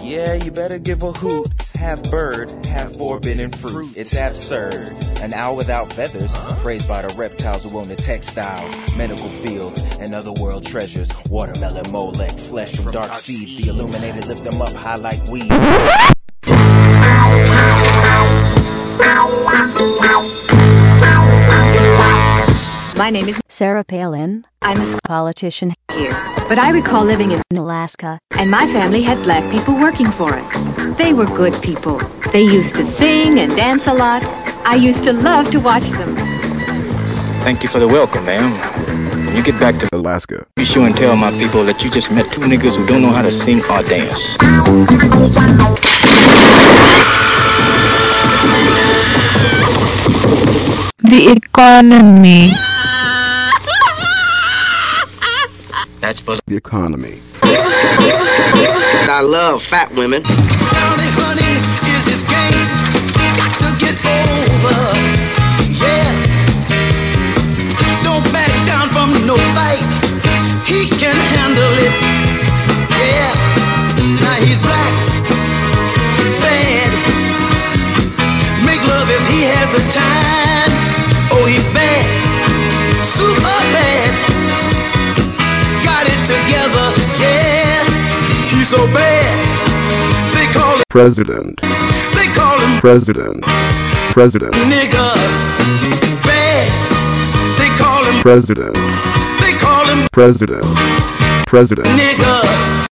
Yeah, you better give a hoot. Half bird, half forbidden fruit. It's absurd. An owl without feathers, praised by the reptiles who own the textiles, medical fields, and other world treasures. Watermelon, molech, flesh from dark seeds. The illuminated lift them up high like weed. My name is Sarah Palin. I'm a Politician here, but I recall living in Alaska. and my family had black people working for us. They were good people. They used to sing and dance a lot. I used to love to watch them. Thank you for the welcome, ma'am. When you get back to Alaska, be sure and tell my people that you just met two niggas who don't know how to sing or dance. The economy. That's for the economy. I love fat women. Bounty hunting is his game. Got to get over. Yeah. Don't back down from no fight. He can handle it. Yeah. Now he's black. Bad. Make love if he has the time. Oh, he's bad. Super bad. Got it together. Yeah. He's so bad. They call him President. They call him President. President. nigga. Bad. They call him President. They call him President. President. nigga.